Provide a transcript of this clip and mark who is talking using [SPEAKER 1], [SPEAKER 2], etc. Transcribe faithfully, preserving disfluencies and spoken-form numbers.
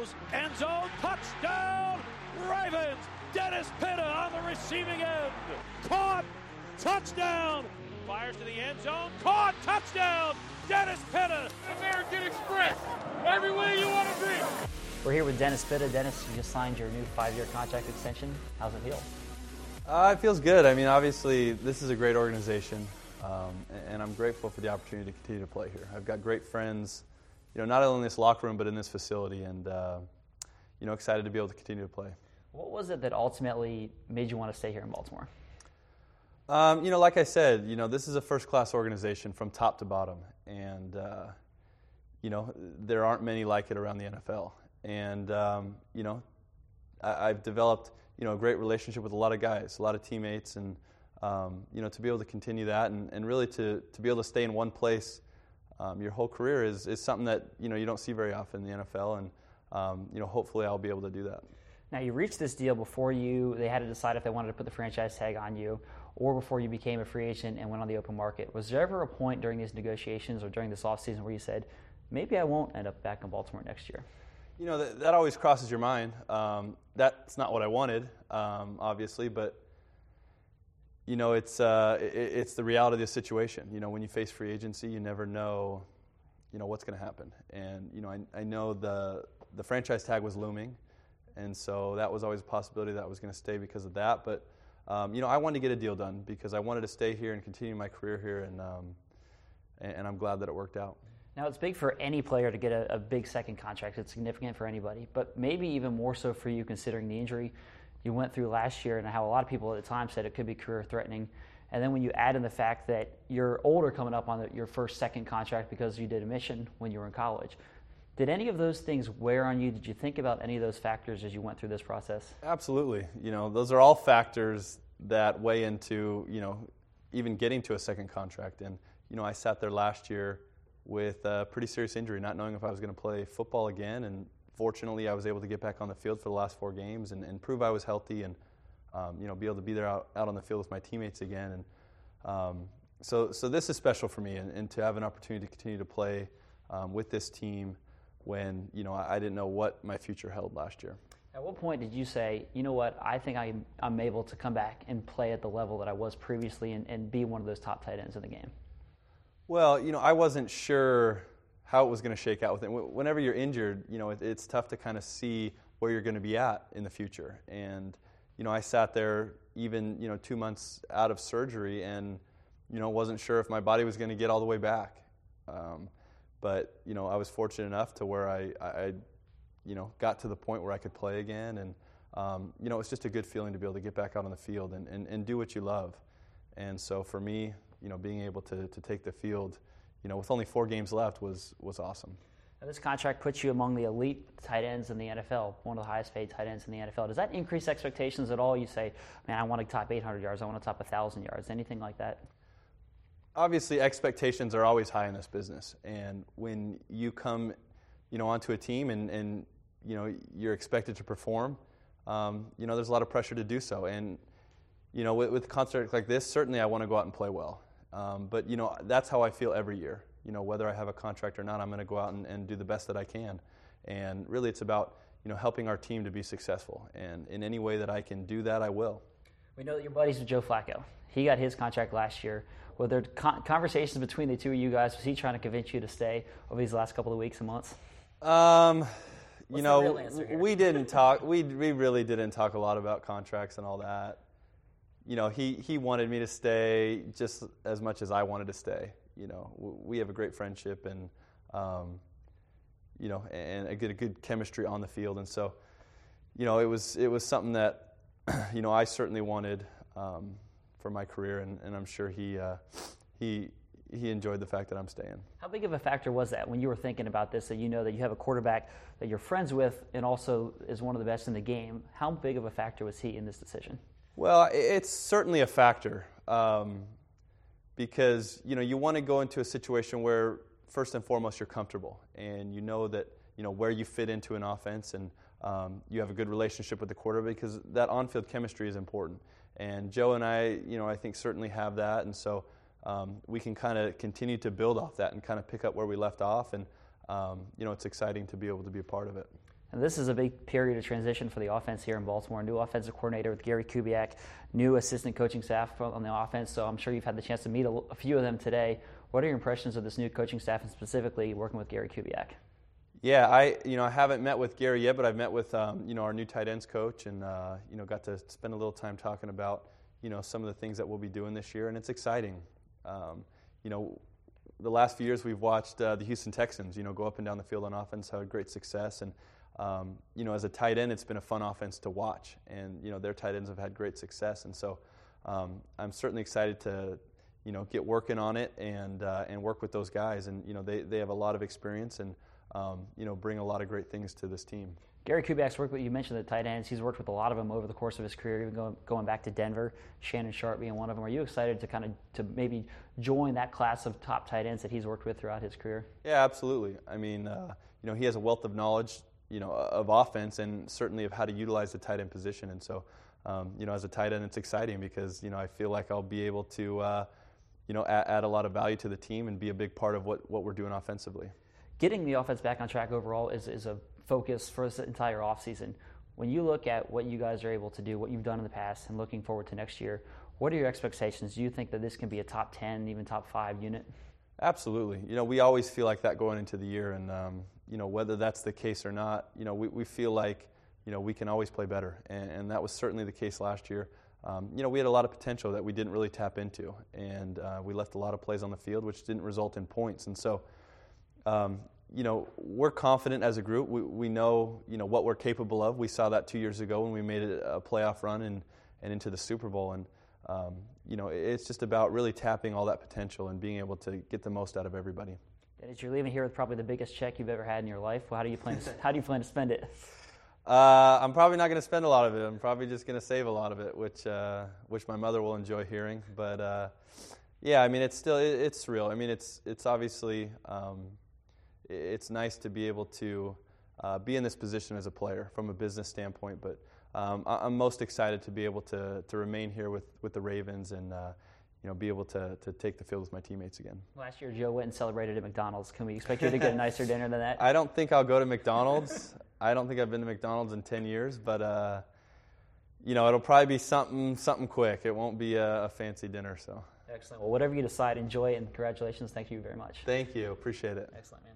[SPEAKER 1] throws, end zone, touchdown, Ravens! Dennis Pitta on the receiving end, caught, touchdown! Fires to the end zone, caught, touchdown! Dennis Pitta! American Express, every way you want to be!
[SPEAKER 2] We're here with Dennis Pitta. Dennis, you just signed your new five-year contract extension. How's it feel?
[SPEAKER 3] Uh, it feels good. I mean, obviously, this is a great organization, um, and I'm grateful for the opportunity to continue to play here. I've got great friends, you know, not only in this locker room, but in this facility, and, uh, you know, excited to be able to continue to play.
[SPEAKER 2] What was it that ultimately made you want to stay here in Baltimore?
[SPEAKER 3] Um, you know, like I said, you know, this is a first-class organization from top to bottom, and, uh, you know, there aren't many like it around the N F L. And, um, you know, I, I've developed, you know, a great relationship with a lot of guys, a lot of teammates, and, um, you know, to be able to continue that and, and really to, to be able to stay in one place um, your whole career is, is something that, you know, you don't see very often in the N F L, and, um, you know, hopefully I'll be able to do that.
[SPEAKER 2] Now, you reached this deal before you, they had to decide if they wanted to put the franchise tag on you, or before you became a free agent and went on the open market. Was there ever a point during these negotiations or during this offseason where you said, maybe I won't end up back in Baltimore next year?
[SPEAKER 3] You know, that, that always crosses your mind. Um, that's not what I wanted, um, obviously, but, you know, it's uh, it, it's the reality of the situation. You know, when you face free agency, you never know, you know, what's going to happen. And, you know, I, I know the the franchise tag was looming, and so that was always a possibility that I was going to stay because of that. But, um, you know, I wanted to get a deal done because I wanted to stay here and continue my career here, and um, and, and I'm glad that it worked out.
[SPEAKER 2] Now, it's big for any player to get a, a big second contract. It's significant for anybody, but maybe even more so for you considering the injury you went through last year and how a lot of people at the time said it could be career-threatening. And then when you add in the fact that you're older coming up on the, your first second contract because you did a mission when you were in college, did any of those things wear on you? Did you think about any of those factors as you went through this process?
[SPEAKER 3] Absolutely. You know, those are all factors that weigh into, you know, even getting to a second contract. And, you know, I sat there last year with a pretty serious injury, not knowing if I was going to play football again. And fortunately, I was able to get back on the field for the last four games and, and prove I was healthy and, um, you know, be able to be there out, out on the field with my teammates again. And um, so so this is special for me, and, and to have an opportunity to continue to play um, with this team when, you know, I, I didn't know what my future held last year.
[SPEAKER 2] At what point did you say, you know what, I think I'm, I'm able to come back and play at the level that I was previously and, and be one of those top tight ends in the game?
[SPEAKER 3] Well, you know, I wasn't sure how it was going to shake out with it. Whenever you're injured, you know, it, it's tough to kind of see where you're going to be at in the future. And, you know, I sat there even, you know, two months out of surgery and, you know, wasn't sure if my body was going to get all the way back. Um, but, you know, I was fortunate enough to where I, I, you know, got to the point where I could play again. And, um, you know, it's just a good feeling to be able to get back out on the field and, and, and do what you love. And so for me, you know, being able to, to take the field, you know, with only four games left was was awesome.
[SPEAKER 2] Now, this contract puts you among the elite tight ends in the N F L, one of the highest paid tight ends in the N F L. Does that increase expectations at all? You say, man, I want to top eight hundred yards, I want to top one thousand yards, anything like that?
[SPEAKER 3] Obviously, expectations are always high in this business. And when you come, you know, onto a team and, and you know, you're expected to perform, um, you know, there's a lot of pressure to do so. And, you know, with, with a contract like this, certainly I want to go out and play well. Um, but, you know, that's how I feel every year. You know, whether I have a contract or not, I'm going to go out and, and do the best that I can. And really it's about, you know, helping our team to be successful. And in any way that I can do that, I will.
[SPEAKER 2] We know that you're buddies with Joe Flacco. He got his contract last year. Were there con- conversations between the two of you guys? Was he trying to convince you to stay over these last couple of weeks and months?
[SPEAKER 3] Um, you know,
[SPEAKER 2] the real answer here?
[SPEAKER 3] we didn't talk. We we really didn't talk a lot about contracts and all that. You know, he, he wanted me to stay just as much as I wanted to stay. You know, we have a great friendship and, um, you know, and a good, a good chemistry on the field. And so, you know, it was it was something that, you know, I certainly wanted um, for my career, and, and I'm sure he uh, he he enjoyed the fact that I'm staying.
[SPEAKER 2] How big of a factor was that when you were thinking about this, that you know that you have a quarterback that you're friends with and also is one of the best in the game? How big of a factor was he in this decision?
[SPEAKER 3] Well, it's certainly a factor um, because, you know, you want to go into a situation where first and foremost you're comfortable and you know that, you know, where you fit into an offense and um, you have a good relationship with the quarterback because that on-field chemistry is important. And Joe and I, you know, I think certainly have that, and so um, we can kind of continue to build off that and kind of pick up where we left off, and um, you know, it's exciting to be able to be a part of it.
[SPEAKER 2] And this is a big period of transition for the offense here in Baltimore. New offensive coordinator with Gary Kubiak, new assistant coaching staff on the offense. So I'm sure you've had the chance to meet a, a few of them today. What are your impressions of this new coaching staff and specifically working with Gary Kubiak?
[SPEAKER 3] Yeah, I you know I haven't met with Gary yet, but I've met with um, you know our new tight ends coach, and uh, you know got to spend a little time talking about you know some of the things that we'll be doing this year, and it's exciting. Um, you know, the last few years we've watched uh, the Houston Texans you know go up and down the field on offense, had great success, and um, you know as a tight end, it's been a fun offense to watch, and you know their tight ends have had great success, and so um, I'm certainly excited to you know get working on it and uh, and work with those guys, and you know they they have a lot of experience and. Um, you know, bring a lot of great things to this team.
[SPEAKER 2] Gary Kubiak's worked with, you mentioned the tight ends. He's worked with a lot of them over the course of his career, even going, going back to Denver, Shannon Sharpe being one of them. Are you excited to kind of to maybe join that class of top tight ends that he's worked with throughout his career?
[SPEAKER 3] Yeah, absolutely. I mean, uh, you know, he has a wealth of knowledge, you know, of offense and certainly of how to utilize the tight end position. And so, um, you know, as a tight end, it's exciting because, you know, I feel like I'll be able to, uh, you know, add, add a lot of value to the team and be a big part of what, what we're doing offensively.
[SPEAKER 2] Getting the offense back on track overall is, is a focus for this entire offseason. When you look at what you guys are able to do, what you've done in the past, and looking forward to next year, what are your expectations? Do you think that this can be a top ten, even top five unit?
[SPEAKER 3] Absolutely. You know, we always feel like that going into the year, and um, you know, whether that's the case or not, you know, we, we feel like you know we can always play better, and, and that was certainly the case last year. Um, you know, we had a lot of potential that we didn't really tap into, and uh, we left a lot of plays on the field, which didn't result in points, and so. Um, you know, we're confident as a group. We, we know, you know, what we're capable of. We saw that two years ago when we made a playoff run and, and into the Super Bowl. And, um, you know, it's just about really tapping all that potential and being able to get the most out of everybody.
[SPEAKER 2] Dennis, you're leaving here with probably the biggest check you've ever had in your life. Well, how do you plan to, how do you plan to spend it?
[SPEAKER 3] Uh, I'm probably not going to spend a lot of it. I'm probably just going to save a lot of it, which uh, which my mother will enjoy hearing. But, uh, yeah, I mean, it's still, it, it's real. I mean, it's it's obviously... Um, It's nice to be able to uh, be in this position as a player from a business standpoint, but um, I'm most excited to be able to to remain here with, with the Ravens and uh, you know be able to to take the field with my teammates again.
[SPEAKER 2] Last year, Joe went and celebrated at McDonald's. Can we expect you to get a nicer dinner than that?
[SPEAKER 3] I don't think I'll go to McDonald's. I don't think I've been to McDonald's in ten years, but uh, you know it'll probably be something something quick. It won't be a, a fancy dinner. So
[SPEAKER 2] excellent. Well, whatever you decide, enjoy it, and congratulations. Thank you very much.
[SPEAKER 3] Thank you. Appreciate it.
[SPEAKER 2] Excellent, man.